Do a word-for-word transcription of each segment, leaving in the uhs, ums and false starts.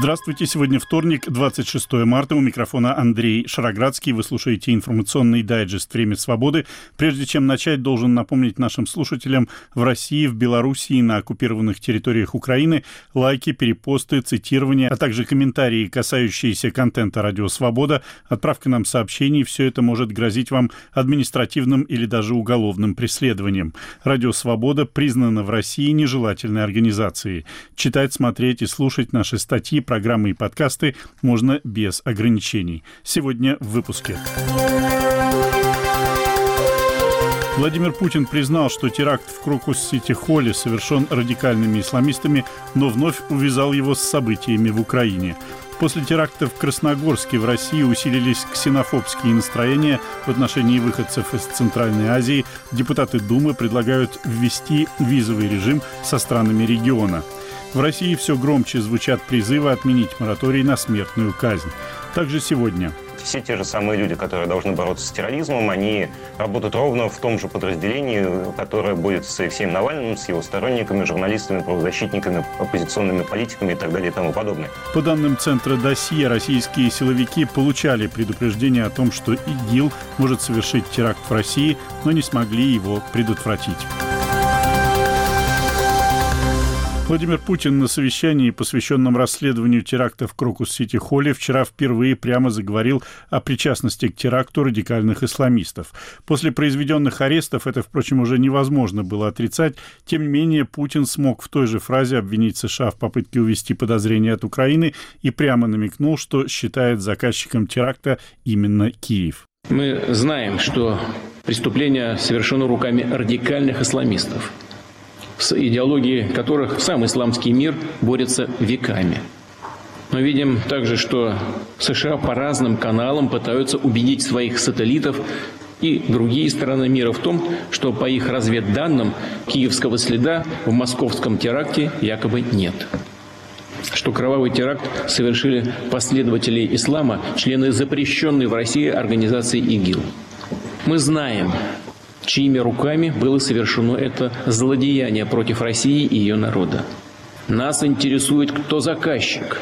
Здравствуйте. Сегодня вторник, двадцать шестое марта. У микрофона Андрей Шароградский. Вы слушаете информационный дайджест «Время свободы». Прежде чем начать, должен напомнить нашим слушателям: в России, в Белоруссии, на оккупированных территориях Украины лайки, перепосты, цитирования, а также комментарии, касающиеся контента «Радио Свобода», отправка нам сообщений — все это может грозить вам административным или даже уголовным преследованием. «Радио Свобода» признано в России нежелательной организацией. Читать, смотреть и слушать наши статьи, программы и подкасты можно без ограничений. Сегодня в выпуске. Владимир Путин признал, что теракт в Крокус-Сити-Холле совершен радикальными исламистами, но вновь увязал его с событиями в Украине. После теракта в Красногорске в России усилились ксенофобские настроения в отношении выходцев из Центральной Азии. Депутаты Думы предлагают ввести визовый режим со странами региона. В России все громче звучат призывы отменить мораторий на смертную казнь. Также сегодня. Все те же самые люди, которые должны бороться с терроризмом, они работают ровно в том же подразделении, которое будет с Алексеем Навальным, с его сторонниками, журналистами, правозащитниками, оппозиционными политиками и так далее и тому подобное. По данным Центра Досье, российские силовики получали предупреждение о том, что ИГИЛ может совершить теракт в России, но не смогли его предотвратить. Владимир Путин на совещании, посвященном расследованию теракта в Крокус-Сити-Холле, вчера впервые прямо заговорил о причастности к теракту радикальных исламистов. После произведенных арестов это, впрочем, уже невозможно было отрицать. Тем не менее, Путин смог в той же фразе обвинить США в попытке увести подозрения от Украины и прямо намекнул, что считает заказчиком теракта именно Киев. Мы знаем, что преступление совершено руками радикальных исламистов, с идеологией которых сам исламский мир борется веками. Мы видим также, что США по разным каналам пытаются убедить своих сателлитов и другие страны мира в том, что по их разведданным киевского следа в московском теракте якобы нет. Что кровавый теракт совершили последователи ислама, члены запрещенной в России организации ИГИЛ. Мы знаем, чьими руками было совершено это злодеяние против России и ее народа. Нас интересует, кто заказчик.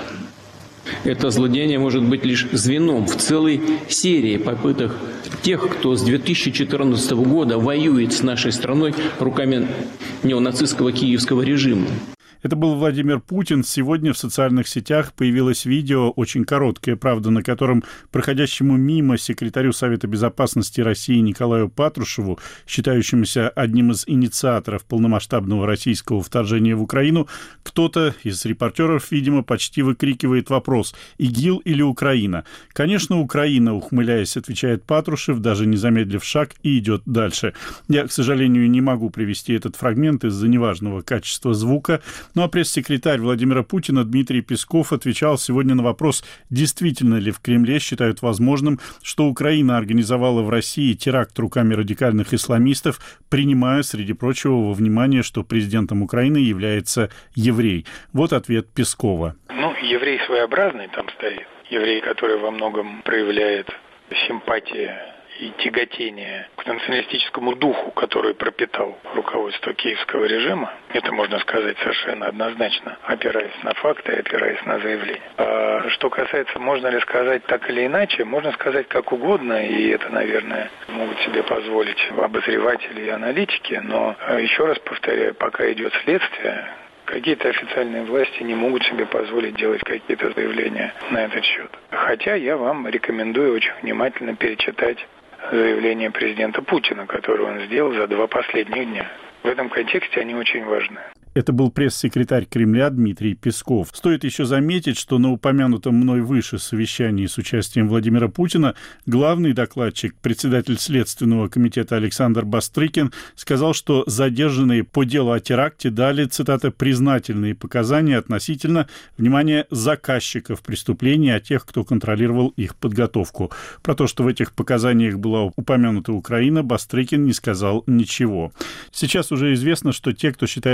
Это злодеяние может быть лишь звеном в целой серии попыток тех, кто с две тысячи четырнадцатого года воюет с нашей страной руками неонацистского киевского режима. Это был Владимир Путин. Сегодня в социальных сетях появилось видео, очень короткое, правда, на котором проходящему мимо секретарю Совета Безопасности России Николаю Патрушеву, считающемуся одним из инициаторов полномасштабного российского вторжения в Украину, кто-то из репортеров, видимо, почти выкрикивает вопрос: «ИГИЛ или Украина?». «Конечно, Украина», ухмыляясь, отвечает Патрушев, даже не замедлив шаг, и идет дальше. Я, к сожалению, не могу привести этот фрагмент из-за неважного качества звука. Ну а пресс-секретарь Владимира Путина Дмитрий Песков отвечал сегодня на вопрос, действительно ли в Кремле считают возможным, что Украина организовала в России теракт руками радикальных исламистов, принимая, среди прочего, во внимание, что президентом Украины является еврей. Вот ответ Пескова. Ну, еврей своеобразный там стоит. Еврей, который во многом проявляет симпатии и тяготение к националистическому духу, который пропитал руководство киевского режима. Это можно сказать совершенно однозначно, опираясь на факты, опираясь на заявления. А что касается, можно ли сказать так или иначе, можно сказать как угодно, и это, наверное, могут себе позволить обозреватели и аналитики, но еще раз повторяю, пока идет следствие, какие-то официальные власти не могут себе позволить делать какие-то заявления на этот счет. Хотя я вам рекомендую очень внимательно перечитать заявление президента Путина, которое он сделал за два последних дня. В этом контексте они очень важны. Это был пресс-секретарь Кремля Дмитрий Песков. Стоит еще заметить, что на упомянутом мной выше совещании с участием Владимира Путина главный докладчик, председатель Следственного комитета Александр Бастрыкин, сказал, что задержанные по делу о теракте дали, цитата, «признательные показания относительно, внимание, заказчиков преступлений, а тех, кто контролировал их подготовку». Про то, что в этих показаниях была упомянута Украина, Бастрыкин не сказал ничего. Сейчас уже известно, что те, кто считается непосредственно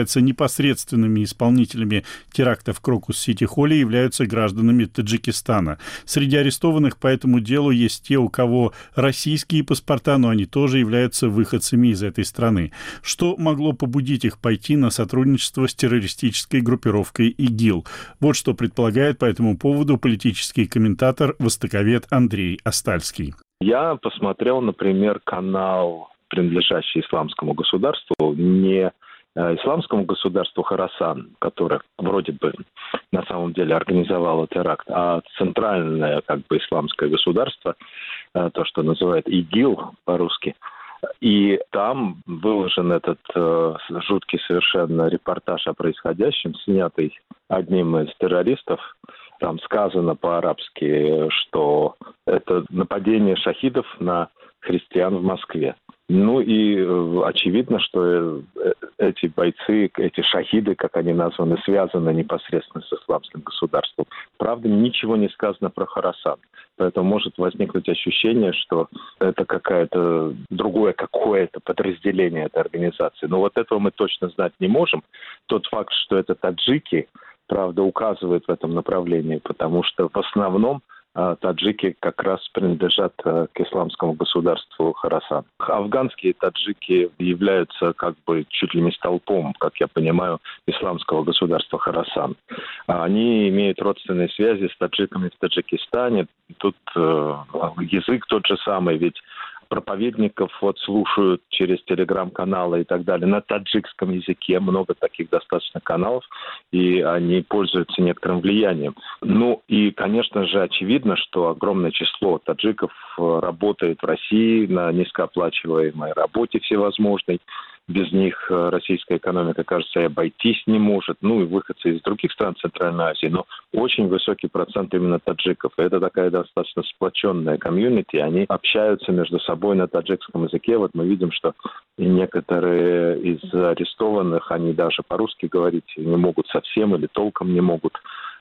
непосредственными исполнителями теракта в Крокус-Сити-Холле являются гражданами Таджикистана. Среди арестованных по этому делу есть те, у кого российские паспорта, но они тоже являются выходцами из этой страны. Что могло побудить их пойти на сотрудничество с террористической группировкой ИГИЛ? Вот что предполагает по этому поводу политический комментатор, востоковед Андрей Остальский. Я посмотрел, например, канал, принадлежащий исламскому государству, не исламскому государству Хорасан, которое вроде бы на самом деле организовало теракт, а центральное как бы исламское государство, то, что называют ИГИЛ по-русски. И там выложен этот э, жуткий совершенно репортаж о происходящем, снятый одним из террористов. Там сказано по-арабски, что это нападение шахидов на христиан в Москве. Ну и э, очевидно, что э, эти бойцы, эти шахиды, как они названы, связаны непосредственно с исламским государством. Правда, ничего не сказано про Хорасан. Поэтому может возникнуть ощущение, что это какое-то другое какое-то подразделение этой организации. Но вот этого мы точно знать не можем. Тот факт, что это таджики, правда, указывает в этом направлении, потому что в основном таджики как раз принадлежат к исламскому государству Хорасан. Афганские таджики являются как бы чуть ли не столпом, как я понимаю, исламского государства Хорасан. Они имеют родственные связи с таджиками в Таджикистане. Тут э, язык тот же самый, ведь проповедников вот слушают через телеграм-каналы и так далее на таджикском языке. Много таких достаточно каналов, и они пользуются некоторым влиянием. Ну и, конечно же, очевидно, что огромное число таджиков работает в России на низкооплачиваемой работе всевозможной. Без них российская экономика, кажется, и обойтись не может. Ну и выходцы из других стран Центральной Азии, но очень высокий процент именно таджиков. И это такая достаточно сплоченная комьюнити. Они общаются между собой на таджикском языке. Вот мы видим, что некоторые из арестованных, они даже по-русски говорить не могут совсем или толком не могут.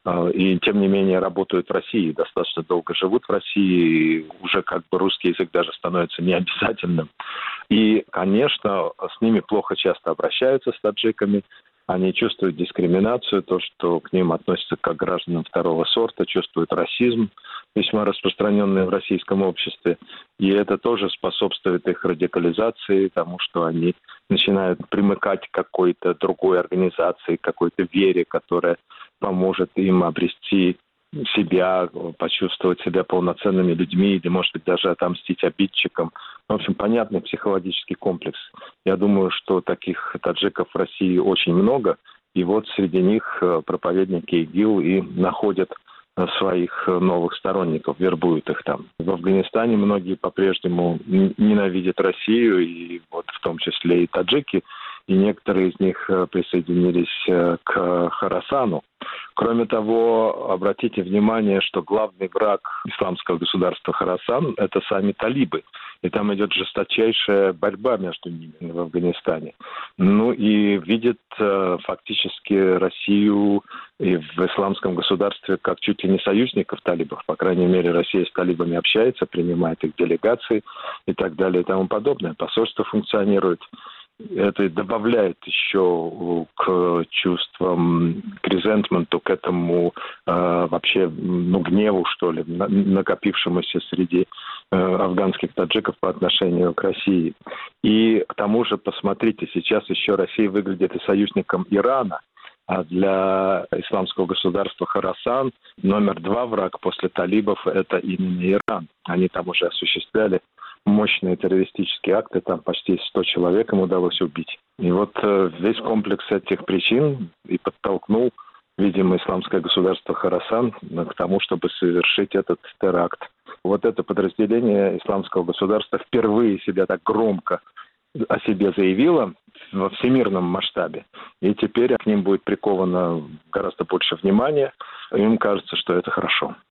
И, тем не менее, работают в России, достаточно долго живут в России, и уже как бы русский язык даже становится необязательным. И, конечно, с ними плохо часто обращаются, с таджиками. Они чувствуют дискриминацию, то, что к ним относятся как к гражданам второго сорта, чувствуют расизм, весьма распространенный в российском обществе. И это тоже способствует их радикализации, тому, что они начинают примыкать к какой-то другой организации, к какой-то вере, которая поможет им обрести себя, почувствовать себя полноценными людьми или, может быть, даже отомстить обидчикам. В общем, понятный психологический комплекс. Я думаю, что таких таджиков в России очень много, и вот среди них проповедники ИГИЛ и находят своих новых сторонников, вербуют их там. В Афганистане многие по-прежнему ненавидят Россию, и вот в том числе и таджики, и некоторые из них присоединились к Хорасану. Кроме того, обратите внимание, что главный враг исламского государства Хорасан – это сами талибы. И там идет жесточайшая борьба между ними в Афганистане. Ну и видят э, фактически Россию и в исламском государстве как чуть ли не союзников талибов. По крайней мере, Россия с талибами общается, принимает их делегации и так далее и тому подобное. Посольство функционирует. Это добавляет еще к чувствам, к резентменту, к этому э, вообще ну, гневу, что ли, накопившемуся среди э, афганских таджиков по отношению к России. И к тому же, посмотрите, сейчас еще Россия выглядит и союзником Ирана, а для исламского государства Хорасан номер два враг после талибов – это именно Иран. Они там уже осуществляли мощные террористические акты, там почти сто человек им удалось убить. И вот э, весь комплекс этих причин и подтолкнул, видимо, исламское государство Хорасан к тому, чтобы совершить этот теракт. Вот это подразделение исламского государства впервые себя так громко о себе заявило во всемирном масштабе. И теперь к ним будет приковано гораздо больше внимания. Им кажется, что это хорошо.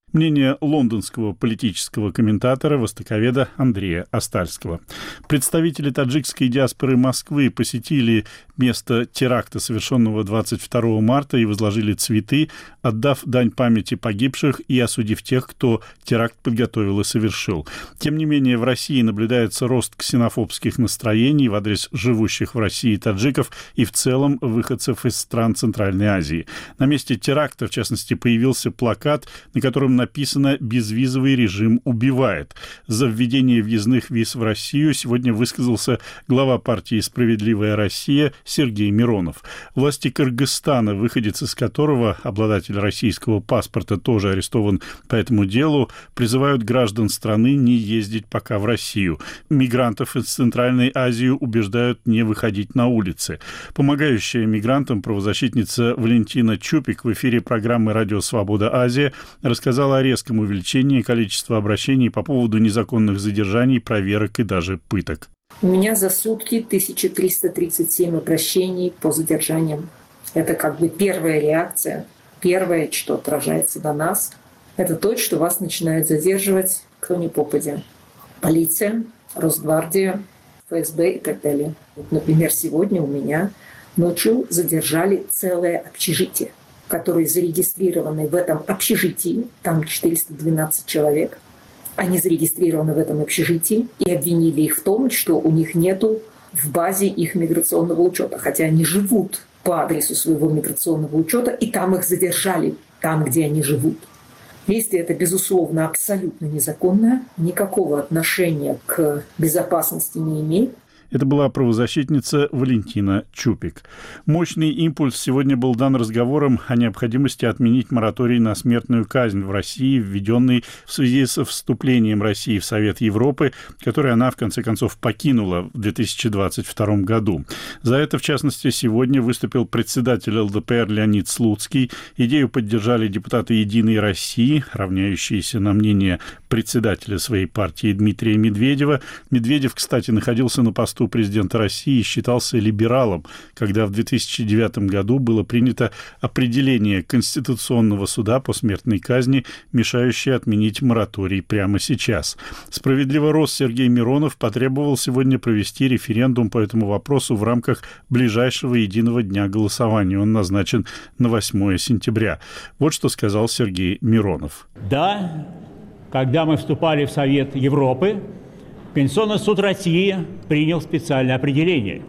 Мнение лондонского политического комментатора, востоковеда Андрея Остальского. Представители таджикской диаспоры Москвы посетили место теракта, совершенного двадцать второго марта, и возложили цветы, отдав дань памяти погибших и осудив тех, кто теракт подготовил и совершил. Тем не менее, в России наблюдается рост ксенофобских настроений в адрес живущих в России таджиков и в целом выходцев из стран Центральной Азии. На месте теракта, в частности, появился плакат, на котором написано «Безвизовый режим убивает». За введение въездных виз в Россию сегодня высказался глава партии «Справедливая Россия» Сергей Миронов. Власти Кыргызстана, выходец из которого, обладатель российского паспорта, тоже арестован по этому делу, призывают граждан страны не ездить пока в Россию. Мигрантов из Центральной Азии убеждают не выходить на улицы. Помогающая мигрантам правозащитница Валентина Чупик в эфире программы «Радио Свобода Азия» рассказала о резком увеличении количества обращений по поводу незаконных задержаний, проверок и даже пыток. У меня за сутки тысяча триста тридцать семь обращений по задержаниям. Это как бы первая реакция, первое, что отражается на нас. Это то, что вас начинают задерживать кто ни попадя. Полиция, Росгвардия, ФСБ и так далее. Вот, например, сегодня у меня ночью задержали целое общежитие, которые зарегистрированы в этом общежитии, там четыреста двенадцать человек, они зарегистрированы в этом общежитии и обвинили их в том, что у них нету в базе их миграционного учета, хотя они живут по адресу своего миграционного учета, и там их задержали, там, где они живут. Действие это, безусловно, абсолютно незаконное, никакого отношения к безопасности не имеет. Это была правозащитница Валентина Чупик. Мощный импульс сегодня был дан разговором о необходимости отменить мораторий на смертную казнь в России, введенный в связи со вступлением России в Совет Европы, который она, в конце концов, покинула в две тысячи двадцать втором году. За это, в частности, сегодня выступил председатель эл дэ пэ эр Леонид Слуцкий. Идею поддержали депутаты «Единой России», равняющиеся на мнение председателя своей партии Дмитрия Медведева. Медведев, кстати, находился на посту президента России и считался либералом, когда в две тысячи девятом году было принято определение Конституционного суда по смертной казни, мешающее отменить мораторий прямо сейчас. Справедливо Рос Сергей Миронов потребовал сегодня провести референдум по этому вопросу в рамках ближайшего единого дня голосования. Он назначен на восьмое сентября. Вот что сказал Сергей Миронов. Да, когда мы вступали в Совет Европы, Конституционный суд России принял специальное определение.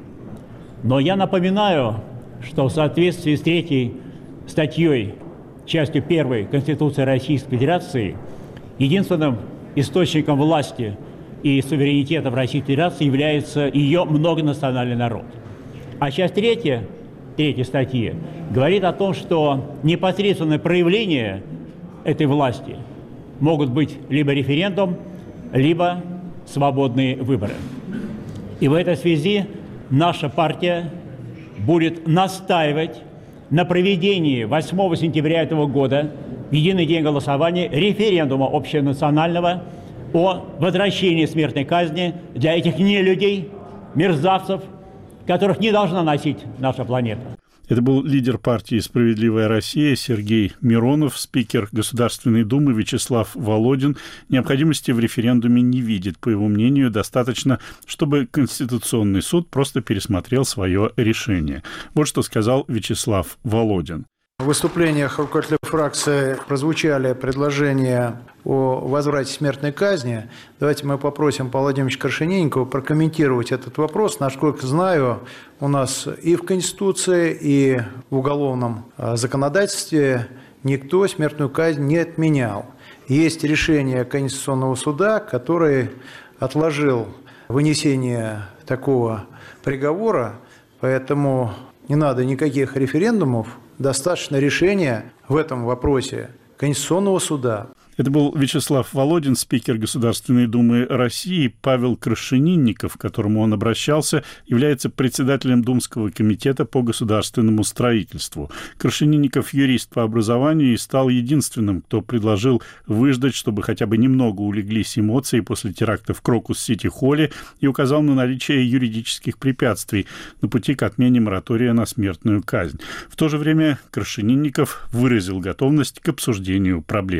Но я напоминаю, что в соответствии с третьей статьей, частью первой Конституции Российской Федерации, единственным источником власти и суверенитета в Российской Федерации является ее многонациональный народ. А часть третья, третьей статьи говорит о том, что непосредственное проявление этой власти могут быть либо референдум, либо свободные выборы. И в этой связи наша партия будет настаивать на проведении восьмого сентября этого года, в единый день голосования, референдума общенационального о возвращении смертной казни для этих нелюдей, мерзавцев, которых не должна носить наша планета. Это был лидер партии «Справедливая Россия» Сергей Миронов. Спикер Государственной Думы Вячеслав Володин необходимости в референдуме не видит. По его мнению, достаточно, чтобы Конституционный суд просто пересмотрел свое решение. Вот что сказал Вячеслав Володин. В выступлениях руководителя фракции прозвучали предложения о возврате смертной казни. Давайте мы попросим Павла Владимировича Крашенинникова прокомментировать этот вопрос. Насколько знаю, у нас и в Конституции, и в уголовном законодательстве никто смертную казнь не отменял. Есть решение Конституционного суда, который отложил вынесение такого приговора, поэтому не надо никаких референдумов. Достаточно решения в этом вопросе Конституционного суда. Это был Вячеслав Володин, спикер Государственной Думы России. Павел Крашенинников, к которому он обращался, является председателем Думского комитета по государственному строительству. Крашенинников юрист по образованию и стал единственным, кто предложил выждать, чтобы хотя бы немного улеглись эмоции после теракта в Крокус-Сити-Холле, и указал на наличие юридических препятствий на пути к отмене моратория на смертную казнь. В то же время Крашенинников выразил готовность к обсуждению проблемы.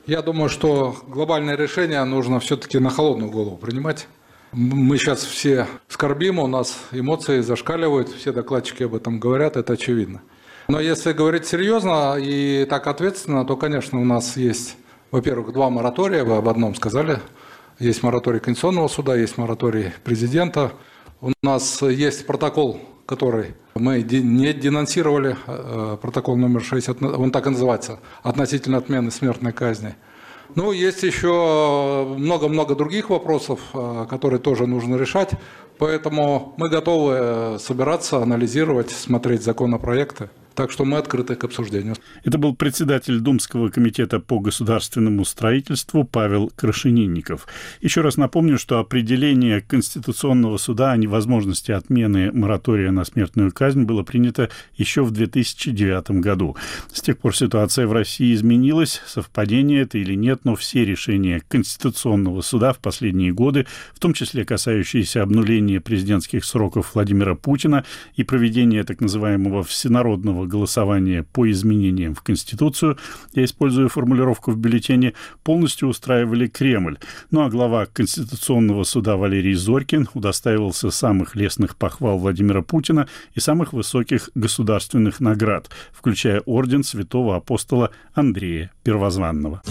Я думаю, что глобальное решение нужно все-таки на холодную голову принимать. Мы сейчас все скорбим, у нас эмоции зашкаливают, все докладчики об этом говорят, это очевидно. Но если говорить серьезно и так ответственно, то, конечно, у нас есть, во-первых, два моратория, вы об одном сказали. Есть мораторий Конституционного суда, есть мораторий президента. У нас есть протокол, который мы не денонсировали, протокол номер шестьдесят, он так и называется, относительно отмены смертной казни. Ну, есть еще много-много других вопросов, которые тоже нужно решать. Поэтому мы готовы собираться, анализировать, смотреть законопроекты. Так что мы открыты к обсуждению. Это был председатель Думского комитета по государственному строительству Павел Крашенинников. Еще раз напомню, что определение Конституционного суда о невозможности отмены моратория на смертную казнь было принято еще в две тысячи девятом году. С тех пор ситуация в России изменилась. Совпадение это или нет, но все решения Конституционного суда в последние годы, в том числе касающиеся обнуления президентских сроков Владимира Путина и проведения так называемого всенародного голосования по изменениям в Конституцию, я использую формулировку в бюллетене, полностью устраивали Кремль. Ну а глава Конституционного суда Валерий Зорькин удостаивался самых лестных похвал Владимира Путина и самых высоких государственных наград, включая орден святого апостола Андрея Первозванного.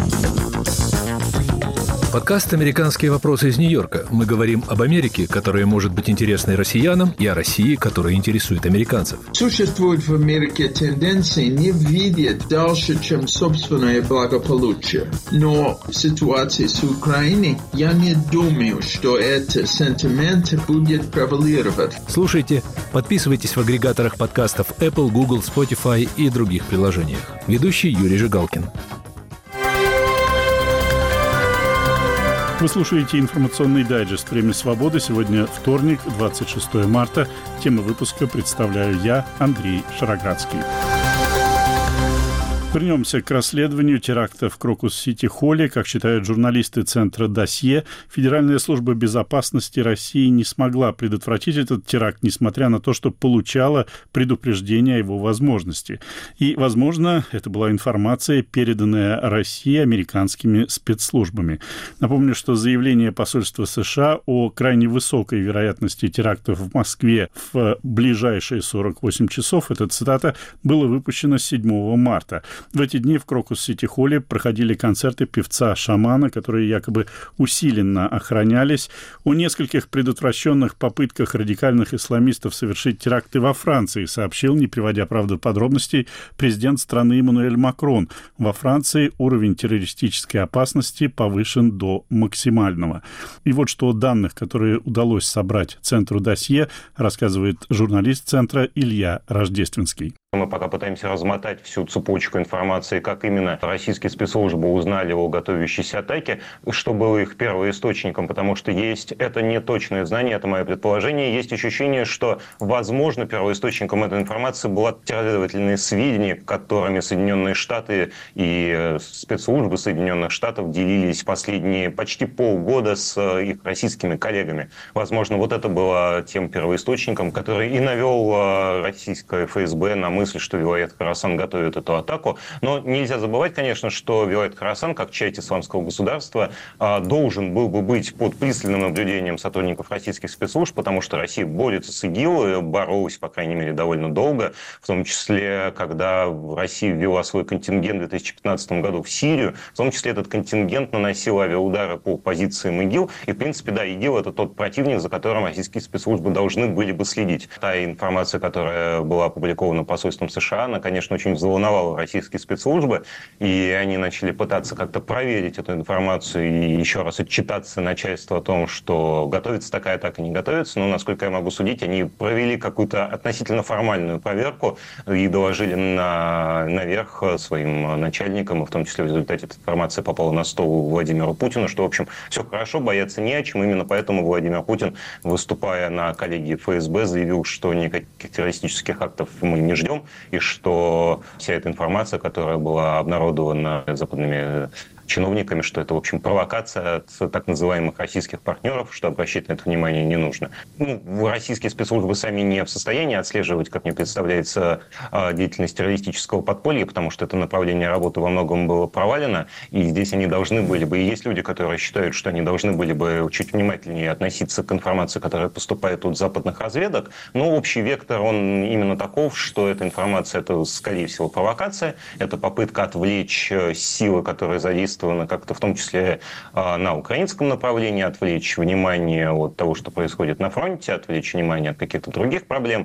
Подкаст «Американские вопросы» из Нью-Йорка. Мы говорим об Америке, которая может быть интересной россиянам, и о России, которая интересует американцев. Существует в Америке тенденции не видеть дальше, чем собственное благополучие. Но в ситуации с Украиной я не думаю, что этот сентимент будет превалировать. Слушайте, подписывайтесь в агрегаторах подкастов Apple, Google, Spotify и других приложениях. Ведущий Юрий Жигалкин. Вы слушаете информационный дайджест «Время свободы». Сегодня вторник, двадцать шестое марта. Тему выпуска представляю я, Андрей Шароградский. Вернемся к расследованию теракта в Крокус-Сити-Холле. Как считают журналисты Центра «Досье», Федеральная служба безопасности России не смогла предотвратить этот теракт, несмотря на то, что получала предупреждение о его возможности. И, возможно, это была информация, переданная России американскими спецслужбами. Напомню, что заявление посольства США о крайне высокой вероятности терактов в Москве в ближайшие сорок восемь часов, это цитата, было выпущено седьмого марта. В эти дни в Крокус-Сити-Холле проходили концерты певца-шамана, которые якобы усиленно охранялись. О нескольких предотвращенных попытках радикальных исламистов совершить теракты во Франции сообщил, не приводя, правда, подробностей, президент страны Эммануэль Макрон. Во Франции уровень террористической опасности повышен до максимального. И вот что о данных, которые удалось собрать Центру «Досье», рассказывает журналист Центра Илья Рождественский. Мы пока пытаемся размотать всю цепочку информации, как именно российские спецслужбы узнали о готовящейся атаке, что было их первоисточником, потому что есть, это не точное знание, это мое предположение, есть ощущение, что, возможно, первоисточником этой информации была разведывательные сведения, которыми Соединенные Штаты и спецслужбы Соединенных Штатов делились последние почти полгода с их российскими коллегами. Возможно, вот это было тем первоисточником, который и навел российское эф эс бэ на мысль, мысль, что Вилайет Хорасан готовит эту атаку. Но нельзя забывать, конечно, что Вилайет Хорасан, как часть исламского государства, должен был бы быть под пристальным наблюдением сотрудников российских спецслужб, потому что Россия борется с ИГИЛ, боролась, по крайней мере, довольно долго, в том числе, когда Россия ввела свой контингент в две тысячи пятнадцатом году в Сирию, в том числе этот контингент наносил авиаудары по позициям ИГИЛ, и, в принципе, да, ИГИЛ — это тот противник, за которым российские спецслужбы должны были бы следить. Та информация, которая была опубликована посольством США, она, конечно, очень взволновала российские спецслужбы, и они начали пытаться как-то проверить эту информацию и еще раз отчитаться начальству о том, что готовится такая атака, не готовится. Но, насколько я могу судить, они провели какую-то относительно формальную проверку и доложили на, наверх своим начальникам, и в том числе в результате эта информация попала на стол Владимиру Путину, что, в общем, все хорошо, бояться не о чем. Именно поэтому Владимир Путин, выступая на коллегии эф эс бэ, заявил, что никаких террористических актов мы не ждем, и что вся эта информация, которая была обнародована западными чиновниками, что это, в общем, провокация от так называемых российских партнеров, что обращать на это внимание не нужно. Ну, российские спецслужбы сами не в состоянии отслеживать, как мне представляется, деятельность террористического подполья, потому что это направление работы во многом было провалено, и здесь они должны были бы, и есть люди, которые считают, что они должны были бы чуть внимательнее относиться к информации, которая поступает от западных разведок, но общий вектор, он именно таков, что эта информация, это, скорее всего, провокация, это попытка отвлечь силы, которые задействованы как-то, в том числе на украинском направлении, отвлечь внимание от того, что происходит на фронте, отвлечь внимание от каких-то других проблем,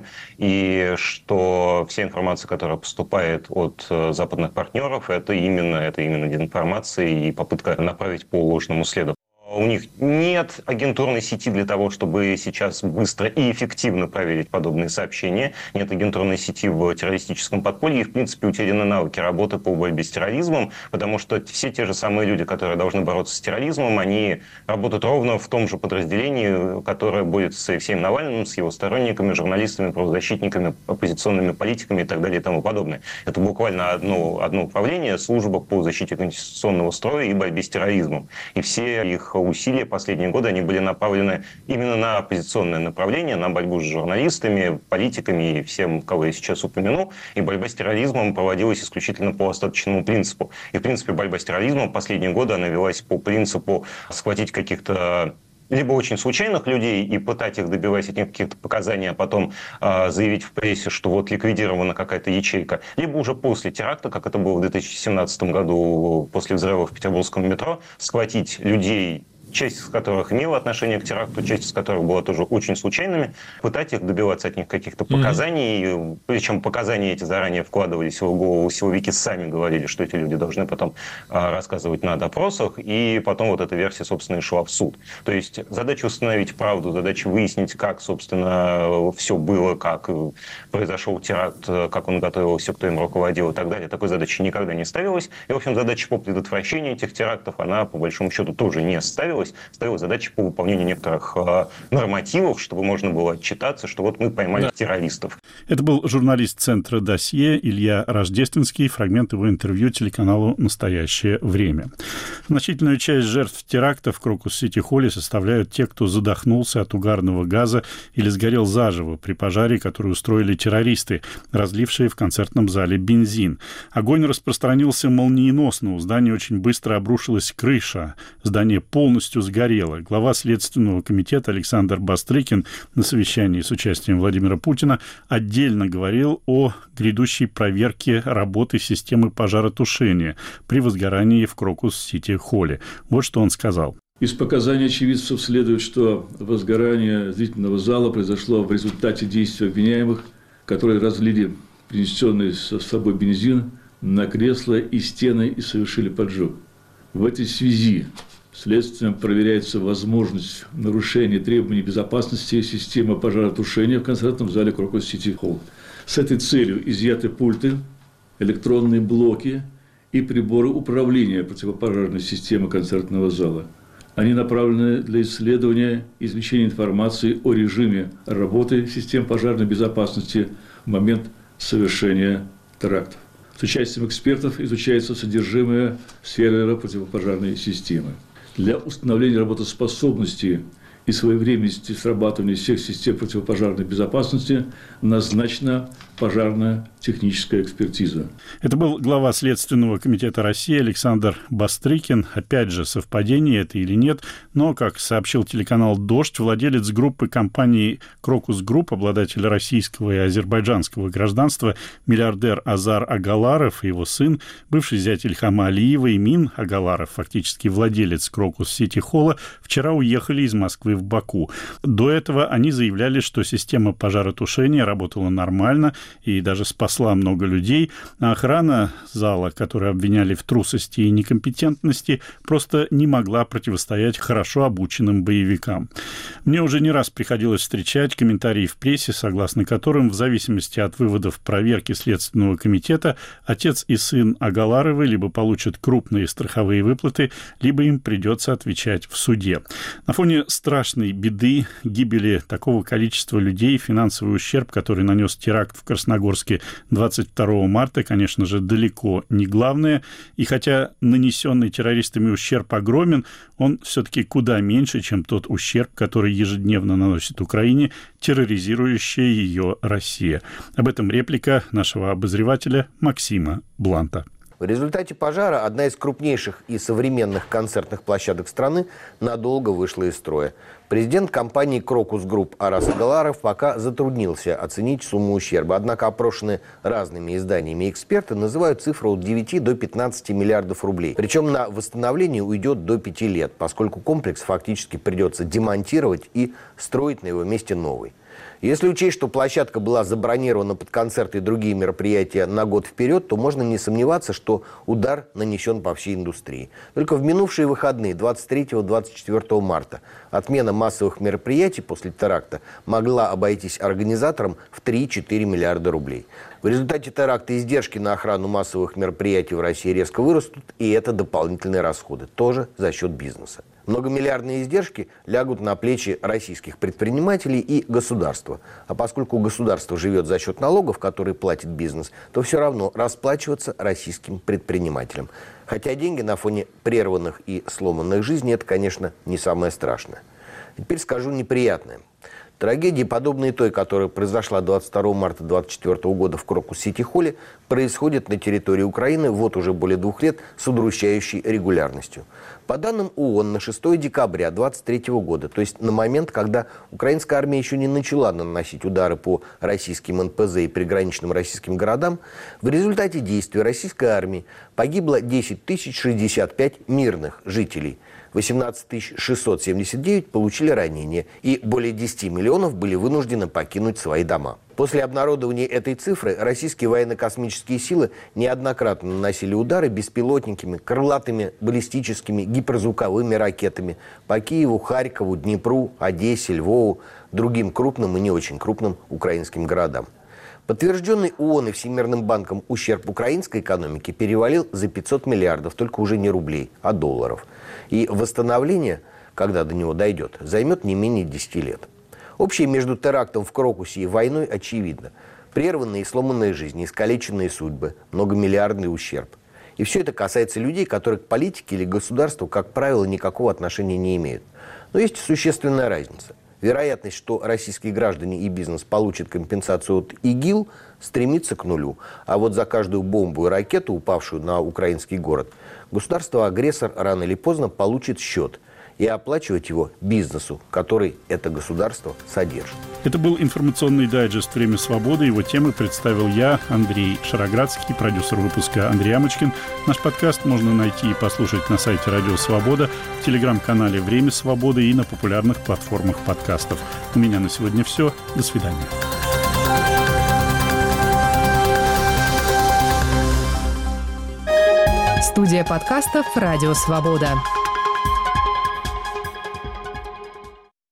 и что вся информация, которая поступает от западных партнеров, это именно, это именно дезинформация и попытка направить по ложному следу. У них нет агентурной сети для того, чтобы сейчас быстро и эффективно проверить подобные сообщения. Нет агентурной сети в террористическом подполье. И, в принципе, утеряны навыки работы по борьбе с терроризмом, потому что все те же самые люди, которые должны бороться с терроризмом, они работают ровно в том же подразделении, которое борется с Алексеем Навальным, с его сторонниками, журналистами, правозащитниками, оппозиционными политиками и так далее и тому подобное. Это буквально одно, одно управление, служба по защите конституционного строя и борьбе с терроризмом. И все их усилия последние годы, они были направлены именно на оппозиционное направление, на борьбу с журналистами, политиками и всем, кого я сейчас упомяну. И борьба с терроризмом проводилась исключительно по остаточному принципу. И, в принципе, борьба с терроризмом в последние годы, она велась по принципу схватить каких-то либо очень случайных людей и пытать их, добивать от них каких-то показаний, а потом э, заявить в прессе, что вот ликвидирована какая-то ячейка, либо уже после теракта, как это было в две тысячи семнадцатом году после взрыва в петербургском метро, схватить людей, часть из которых имела отношение к теракту, часть из которых была тоже очень случайными, пытать их, добиваться от них каких-то показаний. Mm-hmm. Причем показания эти заранее вкладывались в голову. Силовики сами говорили, что эти люди должны потом а, рассказывать на допросах, и потом вот эта версия, собственно, и шла в суд. То есть задача установить правду, задача выяснить, как, собственно, все было, как произошел теракт, как он готовился, кто им руководил и так далее. Такой задачи никогда не ставилась. И, в общем, задача по предотвращению этих терактов, она, по большому счету, тоже не ставилась. Ставила задачи по выполнению некоторых э, нормативов, чтобы можно было отчитаться, что вот мы поймали да. террористов. Это был журналист Центра «Досье» Илья Рождественский. Фрагмент его интервью телеканалу «Настоящее время». Значительную часть жертв теракта в Крокус-Сити-Холле составляют те, кто задохнулся от угарного газа или сгорел заживо при пожаре, который устроили террористы, разлившие в концертном зале бензин. Огонь распространился молниеносно. У здания очень быстро обрушилась крыша. Здание полностью сгорело. Глава Следственного комитета Александр Бастрыкин на совещании с участием Владимира Путина отдельно говорил о грядущей проверке работы системы пожаротушения при возгорании в Крокус-Сити-Холле. Вот что он сказал. Из показаний очевидцев следует, что возгорание зрительного зала произошло в результате действий обвиняемых, которые разлили принесенный с собой бензин на кресла и стены и совершили поджог. В этой связи следствием проверяется возможность нарушения требований безопасности системы пожаротушения в концертном зале Крокус-Сити-Холл. С этой целью изъяты пульты, электронные блоки и приборы управления противопожарной системой концертного зала. Они направлены для исследования и извлечения информации о режиме работы систем пожарной безопасности в момент совершения терактов. С участием экспертов изучается содержимое сервера противопожарной системы. Для установления работоспособности и своевременности срабатывания всех систем противопожарной безопасности назначена пожарно-техническая экспертиза. Это был глава Следственного комитета России Александр Бастрыкин. Опять же, совпадение это или нет, но, как сообщил телеканал «Дождь», владелец группы компании «Крокус Групп», обладатель российского и азербайджанского гражданства, миллиардер Азар Агаларов и его сын, бывший зять Ильхама Алиева Эмин Агаларов, фактически владелец Крокус-Сити-Холла, вчера уехали из Москвы в Баку. До этого они заявляли, что система пожаротушения работала нормально и даже спасла много людей, а охрана зала, которую обвиняли в трусости и некомпетентности, просто не могла противостоять хорошо обученным боевикам. Мне уже не раз приходилось встречать комментарии в прессе, согласно которым, в зависимости от выводов проверки Следственного комитета, отец и сын Агаларовы либо получат крупные страховые выплаты, либо им придется отвечать в суде. На фоне страшного страшной беды, гибели такого количества людей, финансовый ущерб, который нанес теракт в Красногорске двадцать второго марта, конечно же, далеко не главное. И хотя нанесенный террористами ущерб огромен, он все-таки куда меньше, чем тот ущерб, который ежедневно наносит Украине терроризирующая ее Россия. Об этом реплика нашего обозревателя Максима Бланта. В результате пожара одна из крупнейших и современных концертных площадок страны надолго вышла из строя. Президент компании «Крокус Групп» Арас Агаларов пока затруднился оценить сумму ущерба. Однако опрошенные разными изданиями эксперты называют цифру от девяти до пятнадцати миллиардов рублей. Причем на восстановление уйдет до пяти лет, поскольку комплекс фактически придется демонтировать и строить на его месте новый. Если учесть, что площадка была забронирована под концерты и другие мероприятия на год вперед, то можно не сомневаться, что удар нанесен по всей индустрии. Только в минувшие выходные двадцать третьего — двадцать четвёртого марта отмена массовых мероприятий после теракта могла обойтись организаторам в три-четыре миллиарда рублей. В результате теракта издержки на охрану массовых мероприятий в России резко вырастут, и это дополнительные расходы, тоже за счет бизнеса. Многомиллиардные издержки лягут на плечи российских предпринимателей и государства. А поскольку государство живет за счет налогов, которые платит бизнес, то все равно расплачиваться российским предпринимателям. Хотя деньги на фоне прерванных и сломанных жизней – это, конечно, не самое страшное. Теперь скажу неприятное. Трагедии, подобные той, которая произошла двадцать второго марта две тысячи двадцать четвёртого года в Крокус-Сити-Холле, происходят на территории Украины вот уже более двух лет с удручающей регулярностью. По данным ООН, на шестого декабря две тысячи двадцать третьего года, то есть на момент, когда украинская армия еще не начала наносить удары по российским эн пэ зэ и приграничным российским городам, в результате действий российской армии погибло десять тысяч шестьдесят пять мирных жителей. восемнадцать тысяч шестьсот семьдесят девять получили ранения, и более десяти миллионов были вынуждены покинуть свои дома. После обнародования этой цифры российские военно-космические силы неоднократно наносили удары беспилотниками, крылатыми баллистическими гиперзвуковыми ракетами по Киеву, Харькову, Днепру, Одессе, Львову, другим крупным и не очень крупным украинским городам. Подтвержденный ООН и Всемирным банком ущерб украинской экономике перевалил за пятьсот миллиардов, только уже не рублей, а долларов. И восстановление, когда до него дойдет, займет не менее десяти лет. Общее между терактом в Крокусе и войной очевидно. Прерванные и сломанные жизни, искалеченные судьбы, многомиллиардный ущерб. И все это касается людей, которые к политике или государству, как правило, никакого отношения не имеют. Но есть существенная разница. Вероятность, что российские граждане и бизнес получат компенсацию от ИГИЛ, стремится к нулю. А вот за каждую бомбу и ракету, упавшую на украинский город, государство-агрессор рано или поздно получит счет. И оплачивать его бизнесу, который это государство содержит. Это был информационный дайджест «Время свободы». Его темы представил я, Андрей Шароградский, продюсер выпуска Андрей Амочкин. Наш подкаст можно найти и послушать на сайте Радио Свобода, в телеграм-канале «Время свободы» и на популярных платформах подкастов. У меня на сегодня все. До свидания. Студия подкастов «Радио Свобода».